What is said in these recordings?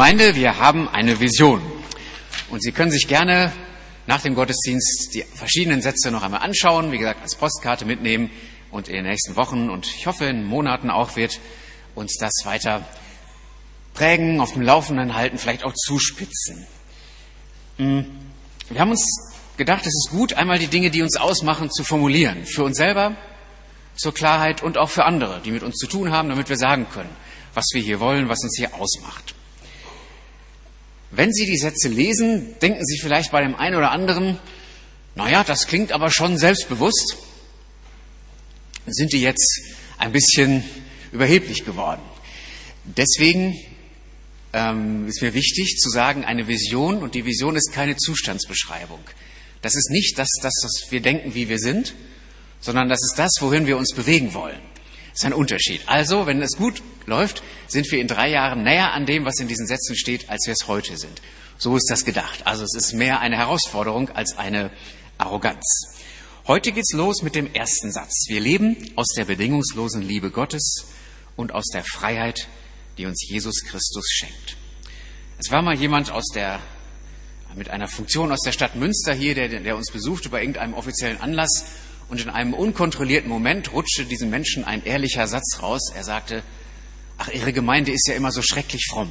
Gemeinde, wir haben eine Vision. Und Sie können sich gerne nach dem Gottesdienst die verschiedenen Sätze noch einmal anschauen, wie gesagt, als Postkarte mitnehmen und in den nächsten Wochen und ich hoffe in Monaten auch wird uns das weiter prägen, auf dem Laufenden halten, vielleicht auch zuspitzen. Wir haben uns gedacht, es ist gut, einmal die Dinge, die uns ausmachen, zu formulieren. Für uns selber, zur Klarheit und auch für andere, die mit uns zu tun haben, damit wir sagen können, was wir hier wollen, was uns hier ausmacht. Wenn Sie die Sätze lesen, denken Sie vielleicht bei dem einen oder anderen, naja, das klingt aber schon selbstbewusst. Sind die jetzt ein bisschen überheblich geworden? Deswegen ist mir wichtig zu sagen, eine Vision, und die Vision ist keine Zustandsbeschreibung. Das ist nicht das, was wir denken, wie wir sind, sondern das ist das, wohin wir uns bewegen wollen. Das ist ein Unterschied. Also, wenn es gut läuft, sind wir in 3 Jahren näher an dem, was in diesen Sätzen steht, als wir es heute sind. So ist das gedacht. Also es ist mehr eine Herausforderung als eine Arroganz. Heute geht's los mit dem ersten Satz. Wir leben aus der bedingungslosen Liebe Gottes und aus der Freiheit, die uns Jesus Christus schenkt. Es war mal jemand mit einer Funktion aus der Stadt Münster hier, der uns besuchte bei irgendeinem offiziellen Anlass. Und in einem unkontrollierten Moment rutschte diesem Menschen ein ehrlicher Satz raus. Er sagte, ach, Ihre Gemeinde ist ja immer so schrecklich fromm.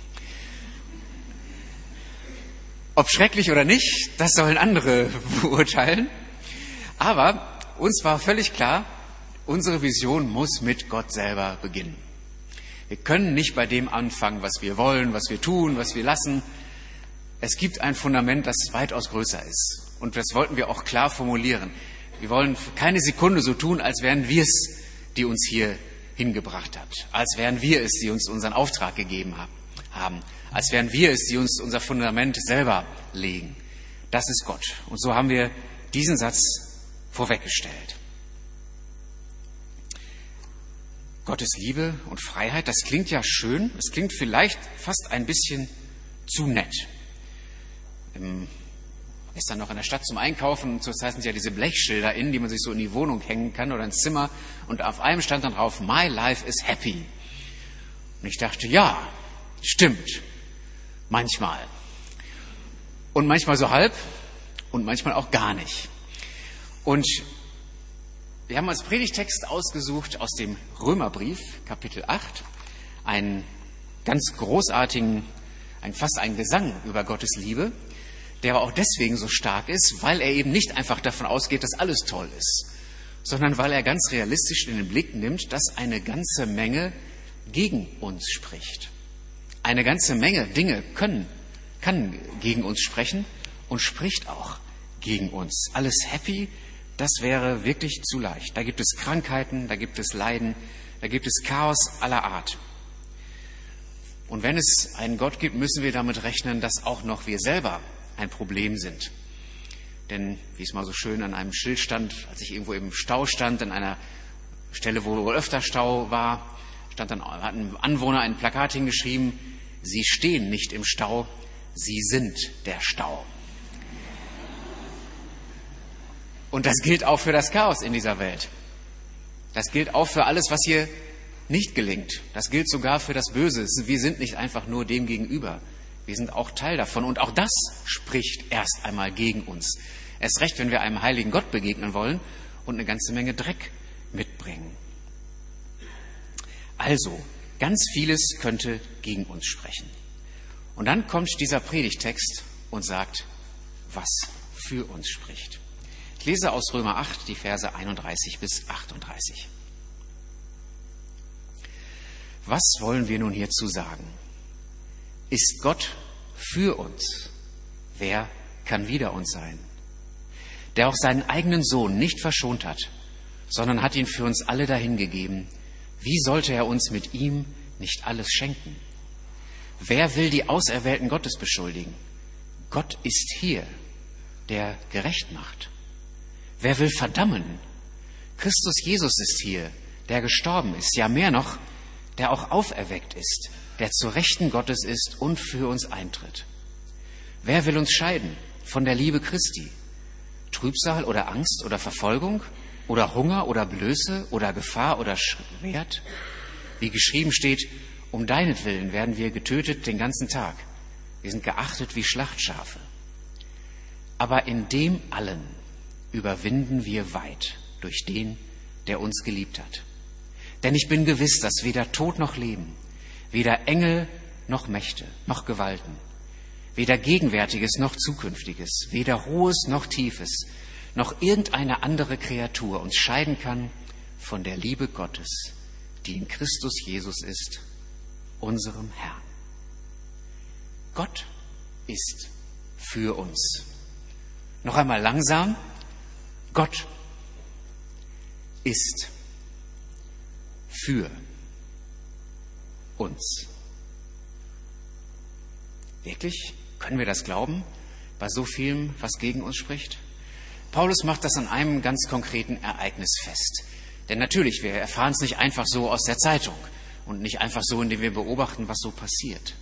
Ob schrecklich oder nicht, das sollen andere beurteilen. Aber uns war völlig klar, unsere Vision muss mit Gott selber beginnen. Wir können nicht bei dem anfangen, was wir wollen, was wir tun, was wir lassen. Es gibt ein Fundament, das weitaus größer ist. Und das wollten wir auch klar formulieren. Wir wollen keine Sekunde so tun, als wären wir es, die uns hier hingebracht hat. Als wären wir es, die uns unseren Auftrag gegeben haben. Als wären wir es, die uns unser Fundament selber legen. Das ist Gott. Und so haben wir diesen Satz vorweggestellt. Gottes Liebe und Freiheit, das klingt ja schön. Es klingt vielleicht fast ein bisschen zu nett. Gestern noch in der Stadt zum Einkaufen, und zurzeit sind ja diese Blechschilder die man sich so in die Wohnung hängen kann oder ins Zimmer. Und auf einem stand dann drauf, My life is happy. Und ich dachte, ja, stimmt. Manchmal. Und manchmal so halb und manchmal auch gar nicht. Und wir haben als Predigtext ausgesucht aus dem Römerbrief, Kapitel 8, einen ganz großartigen, fast einen Gesang über Gottes Liebe, der aber auch deswegen so stark ist, weil er eben nicht einfach davon ausgeht, dass alles toll ist, sondern weil er ganz realistisch in den Blick nimmt, dass eine ganze Menge gegen uns spricht. Eine ganze Menge Dinge kann gegen uns sprechen und spricht auch gegen uns. Alles happy, das wäre wirklich zu leicht. Da gibt es Krankheiten, da gibt es Leiden, da gibt es Chaos aller Art. Und wenn es einen Gott gibt, müssen wir damit rechnen, dass auch noch wir selber ein Problem sind. Denn, wie es mal so schön an einem Schild stand, als ich irgendwo im Stau stand, an einer Stelle, wo wohl öfter Stau war, hat ein Anwohner ein Plakat hingeschrieben, Sie stehen nicht im Stau, Sie sind der Stau. Und das gilt auch für das Chaos in dieser Welt. Das gilt auch für alles, was hier nicht gelingt. Das gilt sogar für das Böse. Wir sind nicht einfach nur dem gegenüber. Wir sind auch Teil davon. Und auch das spricht erst einmal gegen uns. Erst recht, wenn wir einem heiligen Gott begegnen wollen und eine ganze Menge Dreck mitbringen. Also, ganz vieles könnte gegen uns sprechen. Und dann kommt dieser Predigtext und sagt, was für uns spricht. Ich lese aus Römer 8 die Verse 31 bis 38. Was wollen wir nun hierzu sagen? Ist Gott für uns? Wer kann wider uns sein? Der auch seinen eigenen Sohn nicht verschont hat, sondern hat ihn für uns alle dahingegeben. Wie sollte er uns mit ihm nicht alles schenken? Wer will die Auserwählten Gottes beschuldigen? Gott ist hier, der gerecht macht. Wer will verdammen? Christus Jesus ist hier, der gestorben ist, ja mehr noch, der auch auferweckt ist, der zur Rechten Gottes ist und für uns eintritt. Wer will uns scheiden von der Liebe Christi? Trübsal oder Angst oder Verfolgung oder Hunger oder Blöße oder Gefahr oder Schwert? Wie geschrieben steht, Um deinetwillen werden wir getötet den ganzen Tag. Wir sind geachtet wie Schlachtschafe. Aber in dem allen überwinden wir weit durch den, der uns geliebt hat. Denn ich bin gewiss, dass weder Tod noch Leben, weder Engel noch Mächte noch Gewalten, weder Gegenwärtiges noch Zukünftiges, weder Hohes noch Tiefes, noch irgendeine andere Kreatur uns scheiden kann von der Liebe Gottes, die in Christus Jesus ist, unserem Herrn. Gott ist für uns. Noch einmal langsam. Gott ist für uns. Wirklich? Können wir das glauben? Bei so vielem, was gegen uns spricht? Paulus macht das an einem ganz konkreten Ereignis fest. Denn natürlich, wir erfahren es nicht einfach so aus der Zeitung und nicht einfach so, indem wir beobachten, was so passiert.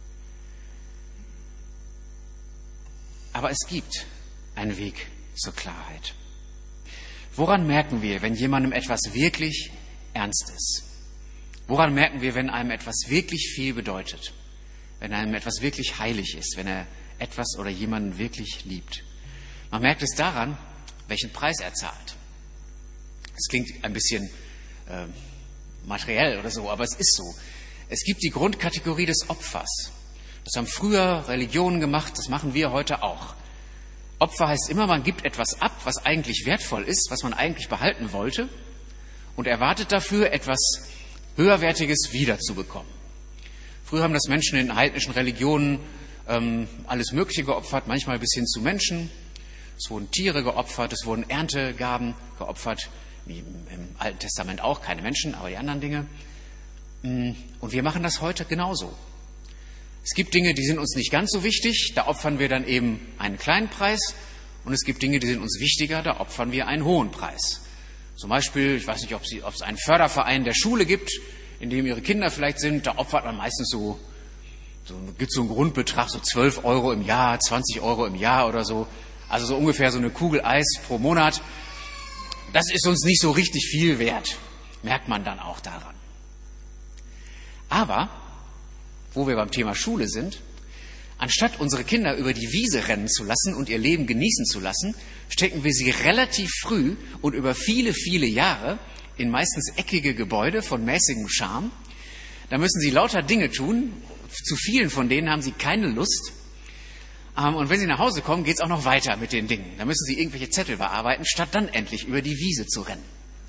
Aber es gibt einen Weg zur Klarheit. Woran merken wir, wenn jemandem etwas wirklich ernst ist? Woran merken wir, wenn einem etwas wirklich viel bedeutet? Wenn einem etwas wirklich heilig ist, wenn er etwas oder jemanden wirklich liebt? Man merkt es daran, welchen Preis er zahlt. Es klingt ein bisschen materiell oder so, aber es ist so. Es gibt die Grundkategorie des Opfers. Das haben früher Religionen gemacht, das machen wir heute auch. Opfer heißt immer, man gibt etwas ab, was eigentlich wertvoll ist, was man eigentlich behalten wollte und erwartet dafür, etwas Höherwertiges wiederzubekommen. Früher haben das Menschen in heidnischen Religionen alles Mögliche geopfert, manchmal bis hin zu Menschen. Es wurden Tiere geopfert, es wurden Erntegaben geopfert, wie im Alten Testament auch, keine Menschen, aber die anderen Dinge. Und wir machen das heute genauso. Es gibt Dinge, die sind uns nicht ganz so wichtig, da opfern wir dann eben einen kleinen Preis. Und es gibt Dinge, die sind uns wichtiger, da opfern wir einen hohen Preis. Zum Beispiel, ich weiß nicht, ob es einen Förderverein der Schule gibt, in dem ihre Kinder vielleicht sind, da opfert man meistens gibt so einen Grundbetrag, so 12 Euro im Jahr, 20 Euro im Jahr oder so. Also so ungefähr so eine Kugel Eis pro Monat. Das ist uns nicht so richtig viel wert, merkt man dann auch daran. Aber, wo wir beim Thema Schule sind, anstatt unsere Kinder über die Wiese rennen zu lassen und ihr Leben genießen zu lassen, stecken wir sie relativ früh und über viele, viele Jahre in meistens eckige Gebäude von mäßigem Charme. Da müssen sie lauter Dinge tun, zu vielen von denen haben sie keine Lust. Und wenn sie nach Hause kommen, geht es auch noch weiter mit den Dingen. Da müssen sie irgendwelche Zettel bearbeiten, statt dann endlich über die Wiese zu rennen.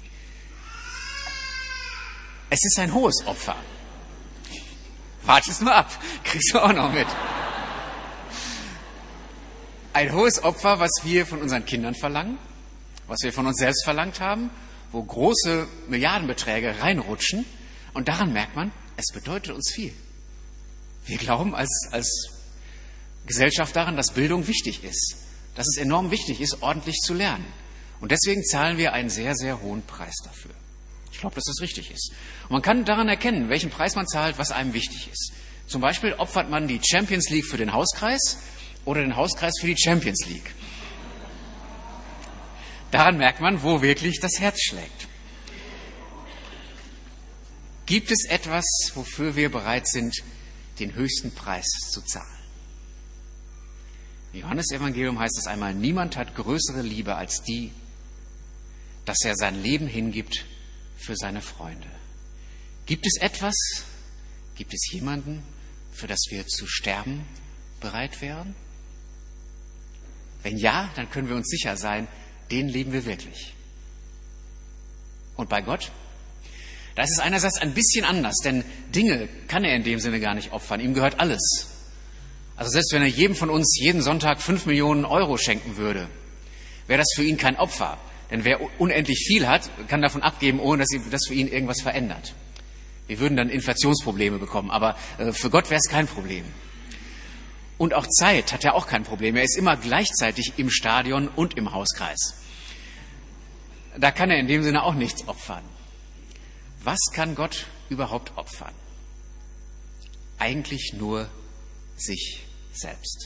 Es ist ein hohes Opfer. Warte es nur ab, kriegst du auch noch mit. Ein hohes Opfer, was wir von unseren Kindern verlangen, was wir von uns selbst verlangt haben, wo große Milliardenbeträge reinrutschen. Und daran merkt man, es bedeutet uns viel. Wir glauben als Gesellschaft daran, dass Bildung wichtig ist, dass es enorm wichtig ist, ordentlich zu lernen. Und deswegen zahlen wir einen sehr, sehr hohen Preis dafür. Ich glaube, dass das richtig ist. Und man kann daran erkennen, welchen Preis man zahlt, was einem wichtig ist. Zum Beispiel opfert man die Champions League für den Hauskreis oder den Hauskreis für die Champions League. Daran merkt man, wo wirklich das Herz schlägt. Gibt es etwas, wofür wir bereit sind, den höchsten Preis zu zahlen? Im Johannesevangelium heißt es einmal, niemand hat größere Liebe als die, dass er sein Leben hingibt für seine Freunde. Gibt es etwas, gibt es jemanden, für das wir zu sterben bereit wären? Wenn ja, dann können wir uns sicher sein, den lieben wir wirklich. Und bei Gott? Da ist es einerseits ein bisschen anders, denn Dinge kann er in dem Sinne gar nicht opfern. Ihm gehört alles. Also selbst wenn er jedem von uns jeden Sonntag 5 Millionen Euro schenken würde, wäre das für ihn kein Opfer. Denn wer unendlich viel hat, kann davon abgeben, ohne dass das für ihn irgendwas verändert. Wir würden dann Inflationsprobleme bekommen, aber für Gott wäre es kein Problem. Und auch Zeit hat er auch kein Problem. Er ist immer gleichzeitig im Stadion und im Hauskreis. Da kann er in dem Sinne auch nichts opfern. Was kann Gott überhaupt opfern? Eigentlich nur sich selbst.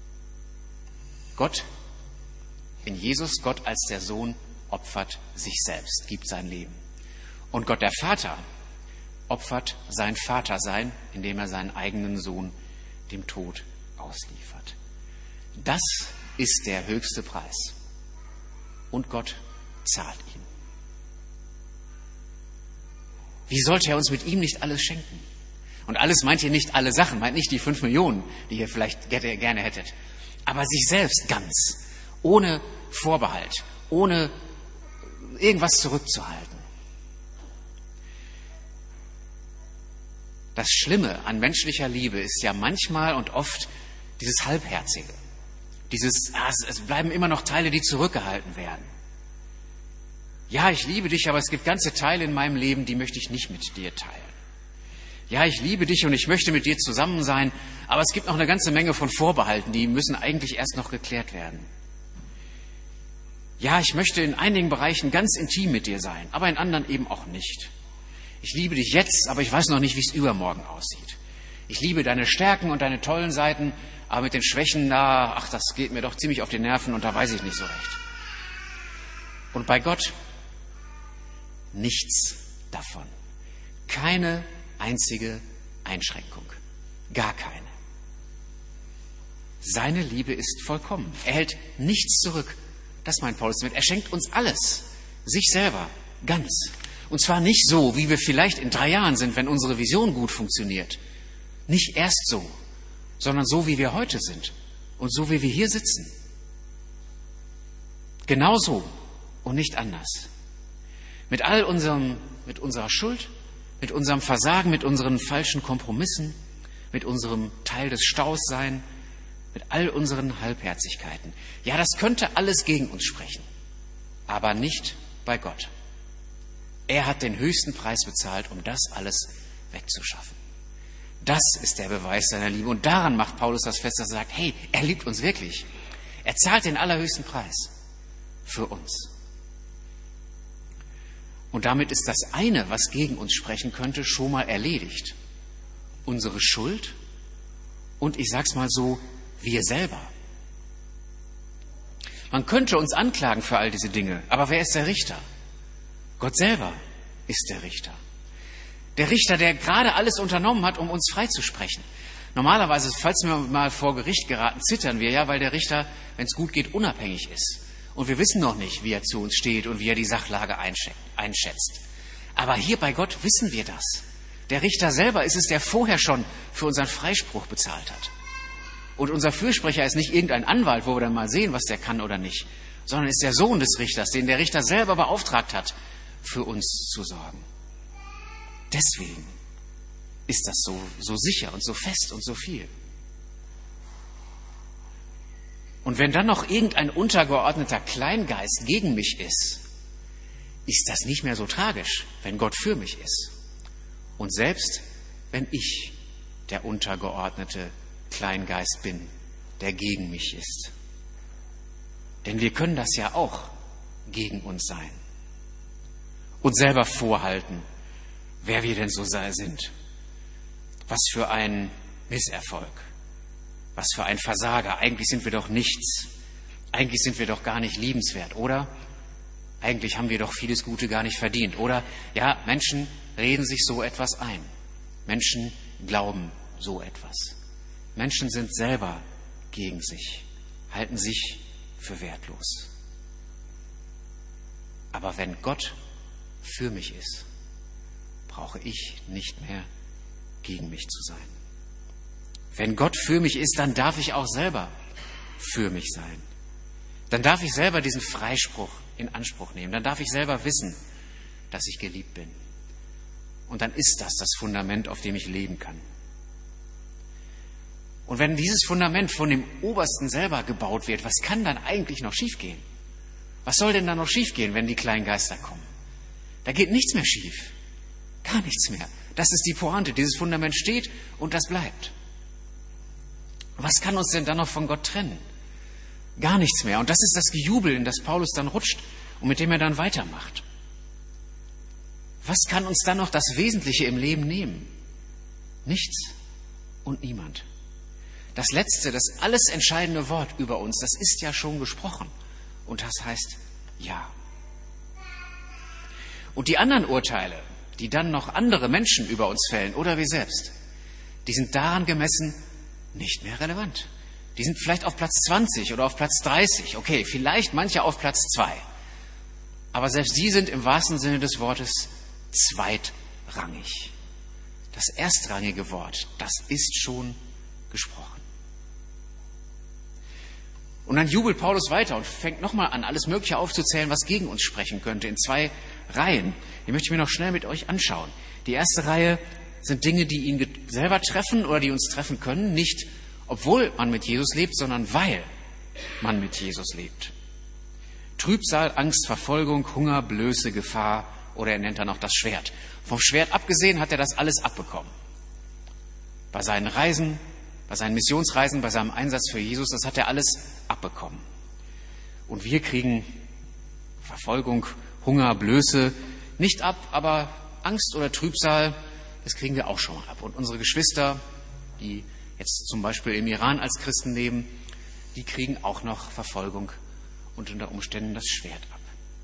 Gott, in Jesus, Gott als der Sohn, opfert sich selbst, gibt sein Leben. Und Gott der Vater opfert sein Vatersein, indem er seinen eigenen Sohn dem Tod ausliefert. Das ist der höchste Preis. Und Gott zahlt ihn. Wie sollte er uns mit ihm nicht alles schenken? Und alles meint hier nicht alle Sachen, meint nicht die 5 Millionen, die ihr vielleicht gerne hättet, aber sich selbst ganz, ohne Vorbehalt, ohne irgendwas zurückzuhalten. Das Schlimme an menschlicher Liebe ist ja manchmal und oft dieses Halbherzige. Es bleiben immer noch Teile, die zurückgehalten werden. Ja, ich liebe dich, aber es gibt ganze Teile in meinem Leben, die möchte ich nicht mit dir teilen. Ja, ich liebe dich und ich möchte mit dir zusammen sein, aber es gibt noch eine ganze Menge von Vorbehalten, die müssen eigentlich erst noch geklärt werden. Ja, ich möchte in einigen Bereichen ganz intim mit dir sein, aber in anderen eben auch nicht. Ich liebe dich jetzt, aber ich weiß noch nicht, wie es übermorgen aussieht. Ich liebe deine Stärken und deine tollen Seiten, aber mit den Schwächen, das geht mir doch ziemlich auf die Nerven und da weiß ich nicht so recht. Und bei Gott nichts davon. Keine einzige Einschränkung. Gar keine. Seine Liebe ist vollkommen. Er hält nichts zurück. Das meint Paulus damit. Er schenkt uns alles. Sich selber. Ganz. Und zwar nicht so, wie wir vielleicht in 3 Jahren sind, wenn unsere Vision gut funktioniert. Nicht erst so, sondern so, wie wir heute sind. Und so, wie wir hier sitzen. Genau so und nicht anders. Mit unserer Schuld, mit unserem Versagen, mit unseren falschen Kompromissen, mit unserem Teil des Staus sein, mit all unseren Halbherzigkeiten. Ja, das könnte alles gegen uns sprechen, aber nicht bei Gott. Er hat den höchsten Preis bezahlt, um das alles wegzuschaffen. Das ist der Beweis seiner Liebe. Und daran macht Paulus das fest, dass er sagt, hey, er liebt uns wirklich. Er zahlt den allerhöchsten Preis für uns. Und damit ist das eine, was gegen uns sprechen könnte, schon mal erledigt. Unsere Schuld und, ich sag's mal so, wir selber. Man könnte uns anklagen für all diese Dinge, aber wer ist der Richter? Gott selber ist der Richter. Der Richter, der gerade alles unternommen hat, um uns freizusprechen. Normalerweise, falls wir mal vor Gericht geraten, zittern wir ja, weil der Richter, wenn es gut geht, unabhängig ist. Und wir wissen noch nicht, wie er zu uns steht und wie er die Sachlage einschätzt. Aber hier bei Gott wissen wir das. Der Richter selber ist es, der vorher schon für unseren Freispruch bezahlt hat. Und unser Fürsprecher ist nicht irgendein Anwalt, wo wir dann mal sehen, was der kann oder nicht, sondern ist der Sohn des Richters, den der Richter selber beauftragt hat, für uns zu sorgen. Deswegen ist das so sicher und so fest und so viel. Und wenn dann noch irgendein untergeordneter Kleingeist gegen mich ist das nicht mehr so tragisch, wenn Gott für mich ist. Und selbst wenn ich der untergeordnete Kleingeist bin, der gegen mich ist. Denn wir können das ja auch gegen uns sein. Und selber vorhalten, wer wir denn so sind. Was für ein Misserfolg. Was für ein Versager. Eigentlich sind wir doch nichts. Eigentlich sind wir doch gar nicht liebenswert, oder? Eigentlich haben wir doch vieles Gute gar nicht verdient, oder? Ja, Menschen reden sich so etwas ein. Menschen glauben so etwas. Menschen sind selber gegen sich, halten sich für wertlos. Aber wenn Gott für mich ist, brauche ich nicht mehr gegen mich zu sein. Wenn Gott für mich ist, dann darf ich auch selber für mich sein. Dann darf ich selber diesen Freispruch in Anspruch nehmen. Dann darf ich selber wissen, dass ich geliebt bin. Und dann ist das Fundament, auf dem ich leben kann. Und wenn dieses Fundament von dem Obersten selber gebaut wird, was kann dann eigentlich noch schiefgehen? Was soll denn da noch schiefgehen, wenn die kleinen Geister kommen? Da geht nichts mehr schief. Gar nichts mehr. Das ist die Pointe. Dieses Fundament steht und das bleibt. Was kann uns denn dann noch von Gott trennen? Gar nichts mehr. Und das ist das Gejubel, in das Paulus dann rutscht und mit dem er dann weitermacht. Was kann uns dann noch das Wesentliche im Leben nehmen? Nichts und niemand. Das letzte, das alles entscheidende Wort über uns, das ist ja schon gesprochen. Und das heißt Ja. Und die anderen Urteile, die dann noch andere Menschen über uns fällen oder wir selbst, die sind daran gemessen nicht mehr relevant. Die sind vielleicht auf Platz 20 oder auf Platz 30. Okay, vielleicht manche auf Platz 2. Aber selbst die sind im wahrsten Sinne des Wortes zweitrangig. Das erstrangige Wort, das ist schon gesprochen. Und dann jubelt Paulus weiter und fängt nochmal an, alles Mögliche aufzuzählen, was gegen uns sprechen könnte, in 2 Reihen. Die möchte ich mir noch schnell mit euch anschauen. Die erste Reihe sind Dinge, die ihn selber treffen oder die uns treffen können, nicht obwohl man mit Jesus lebt, sondern weil man mit Jesus lebt. Trübsal, Angst, Verfolgung, Hunger, Blöße, Gefahr oder er nennt dann auch das Schwert. Vom Schwert abgesehen hat er das alles abbekommen. Bei seinen Reisen, bei seinen Missionsreisen, bei seinem Einsatz für Jesus, das hat er alles abbekommen. Und wir kriegen Verfolgung, Hunger, Blöße nicht ab, aber Angst oder Trübsal, das kriegen wir auch schon mal ab. Und unsere Geschwister, die jetzt zum Beispiel im Iran als Christen leben, die kriegen auch noch Verfolgung und unter Umständen das Schwert ab.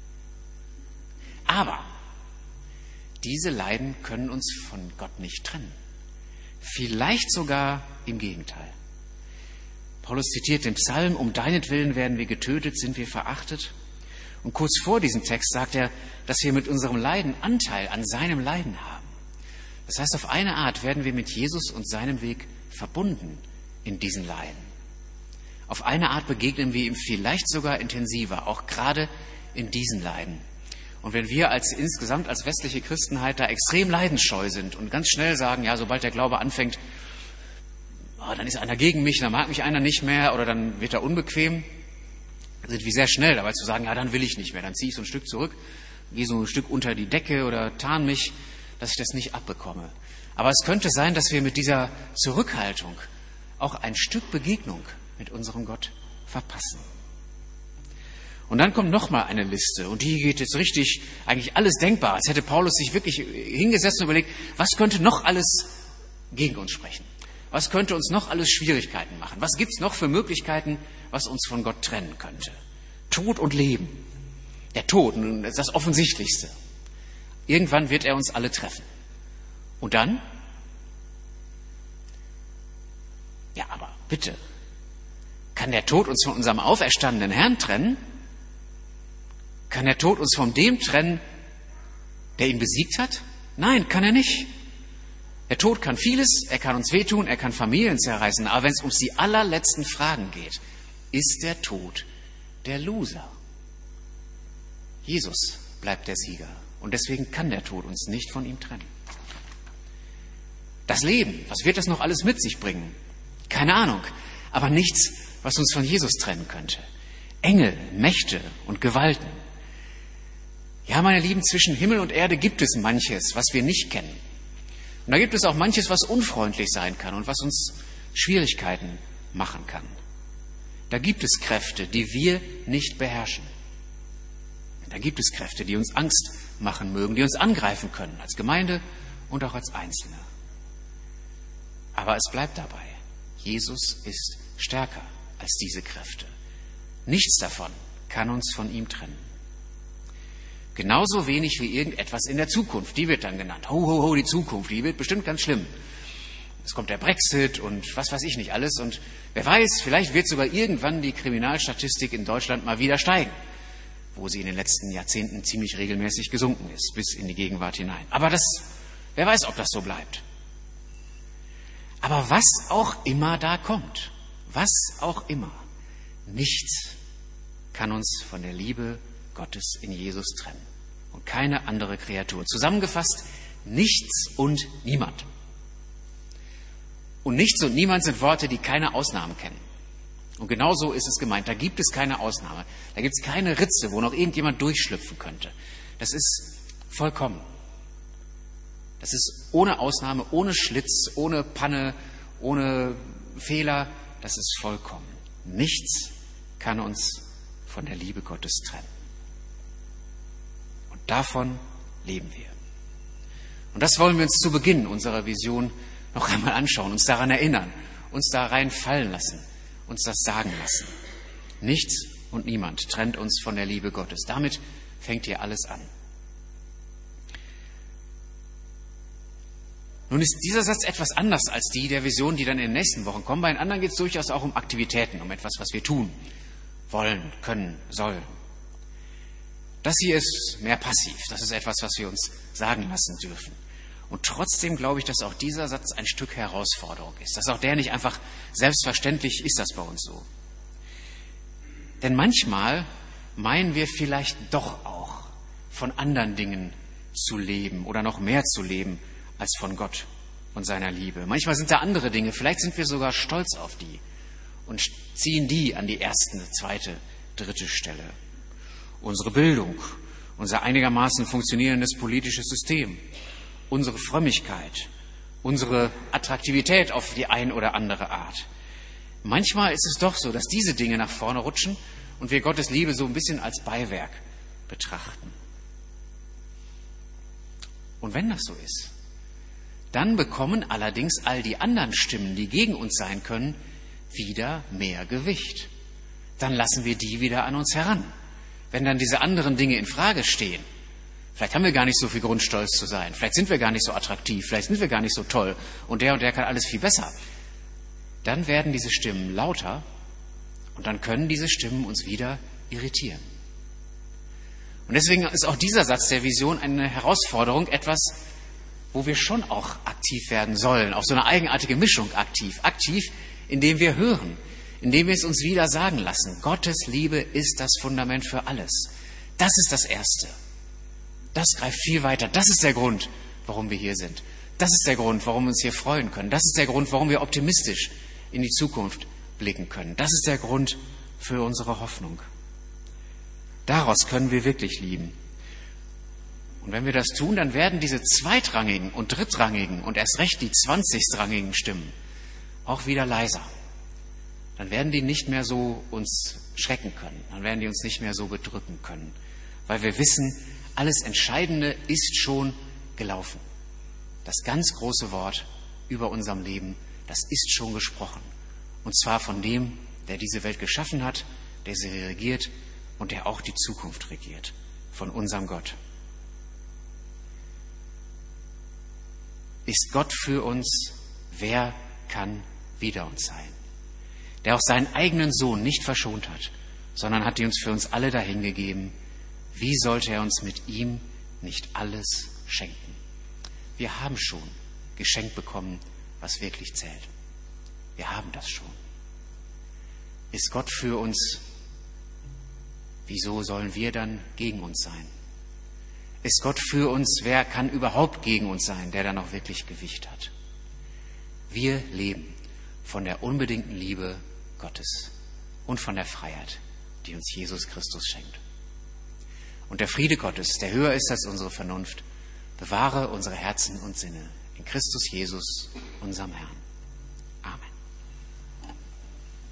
Aber diese Leiden können uns von Gott nicht trennen. Vielleicht sogar im Gegenteil. Paulus zitiert den Psalm, um deinetwillen werden wir getötet, sind wir verachtet. Und kurz vor diesem Text sagt er, dass wir mit unserem Leiden Anteil an seinem Leiden haben. Das heißt, auf eine Art werden wir mit Jesus und seinem Weg verbunden in diesen Leiden. Auf eine Art begegnen wir ihm vielleicht sogar intensiver, auch gerade in diesen Leiden. Und wenn wir insgesamt als westliche Christenheit da extrem leidensscheu sind und ganz schnell sagen, ja, sobald der Glaube anfängt, dann ist einer gegen mich, dann mag mich einer nicht mehr oder dann wird er unbequem, sind wir sehr schnell dabei zu sagen, ja, dann will ich nicht mehr, dann ziehe ich so ein Stück zurück, gehe so ein Stück unter die Decke oder tarn mich, dass ich das nicht abbekomme. Aber es könnte sein, dass wir mit dieser Zurückhaltung auch ein Stück Begegnung mit unserem Gott verpassen. Und dann kommt nochmal eine Liste und die geht jetzt richtig, eigentlich alles denkbar, als hätte Paulus sich wirklich hingesetzt und überlegt, was könnte noch alles gegen uns sprechen? Was könnte uns noch alles Schwierigkeiten machen? Was gibt es noch für Möglichkeiten, was uns von Gott trennen könnte? Tod und Leben. Der Tod, das ist das Offensichtlichste. Irgendwann wird er uns alle treffen. Und dann? Ja, aber bitte, kann der Tod uns von unserem auferstandenen Herrn trennen? Kann der Tod uns von dem trennen, der ihn besiegt hat? Nein, kann er nicht. Der Tod kann vieles, er kann uns wehtun, er kann Familien zerreißen, aber wenn es um die allerletzten Fragen geht, ist der Tod der Loser. Jesus bleibt der Sieger und deswegen kann der Tod uns nicht von ihm trennen. Das Leben, was wird das noch alles mit sich bringen? Keine Ahnung, aber nichts, was uns von Jesus trennen könnte. Engel, Mächte und Gewalten. Ja, meine Lieben, zwischen Himmel und Erde gibt es manches, was wir nicht kennen. Und da gibt es auch manches, was unfreundlich sein kann und was uns Schwierigkeiten machen kann. Da gibt es Kräfte, die wir nicht beherrschen. Da gibt es Kräfte, die uns Angst machen mögen, die uns angreifen können, als Gemeinde und auch als Einzelne. Aber es bleibt dabei. Jesus ist stärker als diese Kräfte. Nichts davon kann uns von ihm trennen. Genauso wenig wie irgendetwas in der Zukunft. Die wird dann genannt. Ho, ho, ho, die Zukunft, die wird bestimmt ganz schlimm. Es kommt der Brexit und was weiß ich nicht alles. Und wer weiß, vielleicht wird sogar irgendwann die Kriminalstatistik in Deutschland mal wieder steigen, wo sie in den letzten Jahrzehnten ziemlich regelmäßig gesunken ist, bis in die Gegenwart hinein. Aber wer weiß, ob das so bleibt. Aber was auch immer da kommt, was auch immer, nichts kann uns von der Liebe Gottes in Jesus trennen. Und keine andere Kreatur. Zusammengefasst, nichts und niemand. Und nichts und niemand sind Worte, die keine Ausnahmen kennen. Und genauso ist es gemeint. Da gibt es keine Ausnahme. Da gibt es keine Ritze, wo noch irgendjemand durchschlüpfen könnte. Das ist vollkommen. Das ist ohne Ausnahme, ohne Schlitz, ohne Panne, ohne Fehler. Das ist vollkommen. Nichts kann uns von der Liebe Gottes trennen. Und davon leben wir. Und das wollen wir uns zu Beginn unserer Vision noch einmal anschauen, uns daran erinnern, uns da reinfallen lassen, uns das sagen lassen. Nichts und niemand trennt uns von der Liebe Gottes. Damit fängt hier alles an. Nun ist dieser Satz etwas anders als die der Vision, die dann in den nächsten Wochen kommen. Bei den anderen geht es durchaus auch um Aktivitäten, um etwas, was wir tun wollen, können, sollen. Das hier ist mehr passiv. Das ist etwas, was wir uns sagen lassen dürfen. Und trotzdem glaube ich, dass auch dieser Satz ein Stück Herausforderung ist. Dass auch der nicht einfach selbstverständlich ist, das bei uns so. Denn manchmal meinen wir vielleicht doch auch, von anderen Dingen zu leben oder noch mehr zu leben als von Gott und seiner Liebe. Manchmal sind da andere Dinge, vielleicht sind wir sogar stolz auf die und ziehen die an die erste, zweite, dritte Stelle. Unsere Bildung, unser einigermaßen funktionierendes politisches System, unsere Frömmigkeit, unsere Attraktivität auf die ein oder andere Art. Manchmal ist es doch so, dass diese Dinge nach vorne rutschen und wir Gottes Liebe so ein bisschen als Beiwerk betrachten. Und wenn das so ist, dann bekommen allerdings all die anderen Stimmen, die gegen uns sein können, wieder mehr Gewicht. Dann lassen wir die wieder an uns heran. Wenn dann diese anderen Dinge in Frage stehen, vielleicht haben wir gar nicht so viel Grund, stolz zu sein, vielleicht sind wir gar nicht so attraktiv, vielleicht sind wir gar nicht so toll und der kann alles viel besser, dann werden diese Stimmen lauter und dann können diese Stimmen uns wieder irritieren. Und deswegen ist auch dieser Satz der Vision eine Herausforderung, etwas, wo wir schon auch aktiv werden sollen, auf so eine eigenartige Mischung aktiv. Aktiv, indem wir hören, indem wir es uns wieder sagen lassen. Gottes Liebe ist das Fundament für alles. Das ist das Erste. Das greift viel weiter. Das ist der Grund, warum wir hier sind. Das ist der Grund, warum wir uns hier freuen können. Das ist der Grund, warum wir optimistisch in die Zukunft blicken können. Das ist der Grund für unsere Hoffnung. Daraus können wir wirklich lieben. Und wenn wir das tun, dann werden diese zweitrangigen und drittrangigen und erst recht die 20-rangigen Stimmen auch wieder leiser. Dann werden die nicht mehr so uns schrecken können. Dann werden die uns nicht mehr so bedrücken können. Weil wir wissen, alles Entscheidende ist schon gelaufen. Das ganz große Wort über unserem Leben, das ist schon gesprochen. Und zwar von dem, der diese Welt geschaffen hat, der sie regiert und der auch die Zukunft regiert. Von unserem Gott. Ist Gott für uns, wer kann wider uns sein? Der auch seinen eigenen Sohn nicht verschont hat, sondern hat ihn uns für uns alle dahingegeben. Wie sollte er uns mit ihm nicht alles schenken? Wir haben schon geschenkt bekommen, was wirklich zählt. Wir haben das schon. Ist Gott für uns, wieso sollen wir dann gegen uns sein? Ist Gott für uns, wer kann überhaupt gegen uns sein, der dann auch wirklich Gewicht hat? Wir leben von der unbedingten Liebe Gottes und von der Freiheit, die uns Jesus Christus schenkt. Und der Friede Gottes, der höher ist als unsere Vernunft, bewahre unsere Herzen und Sinne in Christus Jesus, unserem Herrn.